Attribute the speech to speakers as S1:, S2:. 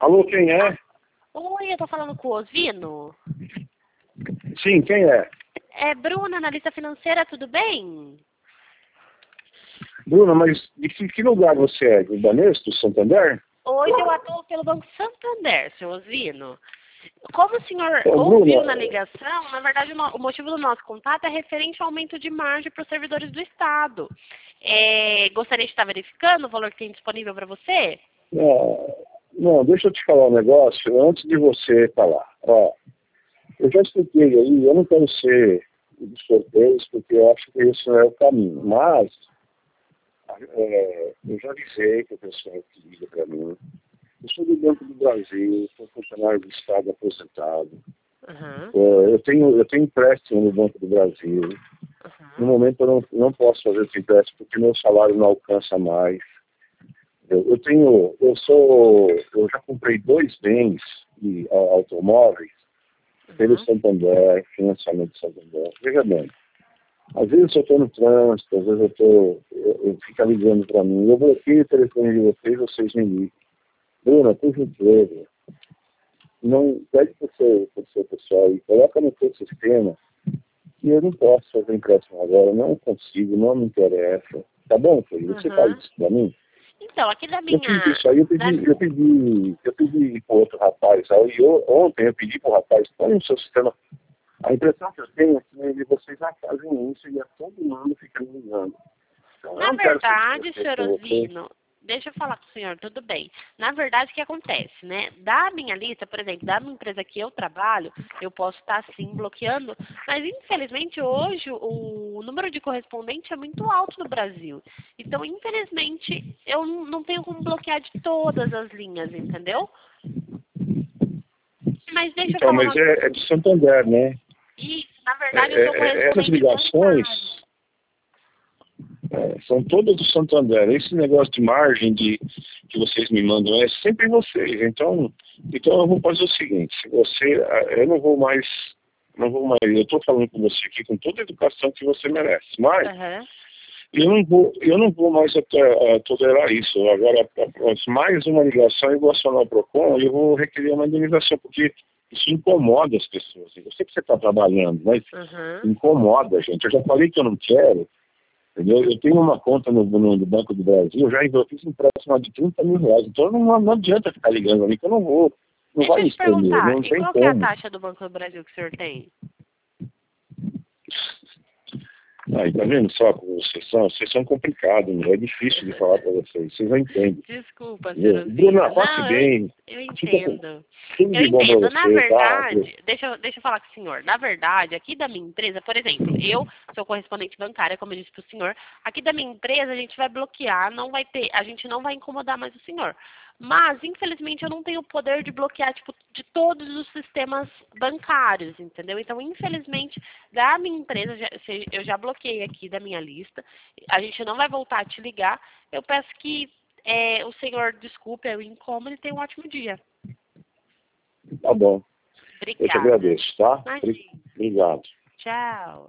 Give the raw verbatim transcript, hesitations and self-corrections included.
S1: Alô, quem é?
S2: Oi, eu tô falando com o Osvino.
S1: Sim, quem é?
S2: É Bruna, analista financeira, tudo bem?
S1: Bruna, mas de que, que lugar você é? Do Banesco, do Santander?
S2: Hoje eu atuo pelo Banco Santander, seu Osvino. Como o senhor
S1: Ô,
S2: ouviu
S1: Bruna,
S2: na ligação, na verdade o, no- o motivo do nosso contato é referente ao aumento de margem para os servidores do Estado. É, gostaria de estar verificando o valor que tem disponível para você?
S1: não, não, deixa eu te falar um negócio antes de você falar. Ó, eu já expliquei aí, eu não quero ser dos sorteios, porque eu acho que esse não é o caminho. Mas, é, eu já avisei que o pessoal que liga para mim. Eu sou do Banco do Brasil, sou funcionário do Estado aposentado.
S2: Uhum,
S1: É, eu tenho, eu tenho empréstimo no Banco do Brasil. No
S2: uhum,
S1: momento eu não, não posso fazer esse empréstimo porque meu salário não alcança mais. Eu, eu tenho, eu sou, eu já comprei dois bens de a, automóveis pelo
S2: uhum.
S1: Santander, financiamento do Santander. Veja bem, às vezes eu estou no trânsito, às vezes eu estou, eu, eu fico ligando para mim, eu bloqueio o telefone de vocês, vocês me ligam. Bruna, por gentileza, não pede para o seu, pro seu pessoal e coloca no seu sistema que eu não posso fazer empréstimo agora, não consigo, não me interessa. Tá bom, filho? Você faz
S2: Uhum.
S1: isso para mim?
S2: Então, aqui da
S1: Eu fiz
S2: minha...
S1: isso aí, eu
S2: da-
S1: pedi, eu pedi, eu pedi pro outro rapaz, aí eu, ontem eu pedi pro rapaz, põe no seu sistema. A impressão que eu tenho é que vocês já fazem isso e é todo mundo fica me ligando. Então eu
S2: Na
S1: não quero ser
S2: verdade,
S1: desrespeito
S2: senhor
S1: com você.
S2: Osvino, deixa eu falar com o senhor, tudo bem. Na verdade, o que acontece, né? Da minha lista, por exemplo, da minha empresa que eu trabalho, eu posso estar sim bloqueando, mas infelizmente hoje o número de correspondente é muito alto no Brasil. Então, infelizmente, eu não não tenho como bloquear de todas as linhas, entendeu? Mas deixa eu
S1: Então,
S2: falar
S1: mas
S2: uma
S1: é, é de Santander, né?
S2: Isso, na
S1: É,
S2: verdade, eu sou
S1: é, é, essas
S2: correspondente
S1: ligações
S2: bancário.
S1: é, são todas do Santander. Esse negócio de margem de, que vocês me mandam é sempre vocês. Então, então eu vou fazer o seguinte, se você, eu não vou mais, não vou mais, eu estou falando com você aqui com toda a educação que você merece, mas
S2: Aham.
S1: eu não vou, eu não vou mais até, uh, tolerar isso. Agora, após mais uma ligação, eu vou acionar o PROCON e eu vou requerer uma indenização, porque isso incomoda as pessoas. Eu sei que você está trabalhando, mas
S2: Aham.
S1: incomoda, gente. Eu já falei que eu não quero. Entendeu? Eu tenho uma conta no, no, no Banco do Brasil, já eu fiz um empréstimo de trinta mil reais, então não, não adianta ficar ligando ali, que eu não vou, não
S2: Deixa
S1: vai
S2: eu
S1: me
S2: te
S1: espremer,
S2: perguntar,
S1: não
S2: e
S1: tem
S2: qual que é a
S1: como.
S2: taxa do Banco do Brasil que o senhor tem?
S1: Aí, tá vendo só como vocês são? Vocês são complicados, né? É difícil de falar para vocês, vocês não entendem.
S2: Desculpa, senhor
S1: Entendeu?
S2: Osino.
S1: Bruna, passe
S2: Não, eu,
S1: bem,
S2: eu
S1: fica com
S2: entendo.
S1: tudo
S2: Eu
S1: de bom para
S2: entendo. Na
S1: você, tá?
S2: verdade, deixa, eu- deixa eu falar com o senhor. Na verdade, aqui da minha empresa, por exemplo, eu sou correspondente bancária, como eu disse para o senhor. Aqui da minha empresa, a gente vai bloquear, não vai ter, a gente não vai incomodar mais o senhor. Mas, infelizmente, eu não tenho o poder de bloquear, tipo, de todos os sistemas bancários, entendeu? Então, infelizmente, da minha empresa, já- se- eu já bloqueei aqui da minha lista. A gente não vai voltar a te ligar. Eu peço que é, o senhor desculpe é o incômodo e tenha um ótimo dia.
S1: Tá bom, eu te
S2: Obrigada.
S1: agradeço, tá?
S2: Imagina.
S1: Obrigado.
S2: Tchau.